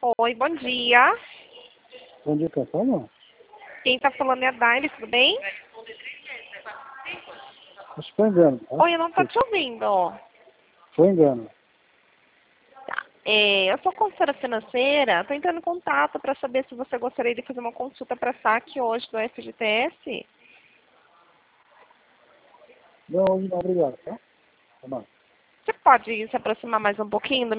Oi, bom dia. Bom dia, quem fala? Quem tá falando é a Daile, tudo bem? Acho que foi engano, tá? Oi, eu não tô te ouvindo. Foi engano. Tá. Eu sou consultora financeira, tô entrando em contato para saber se você gostaria de fazer uma consulta para saque hoje do FGTS. Não, hoje não, obrigado, tá? Tá bom. Você pode se aproximar mais um pouquinho do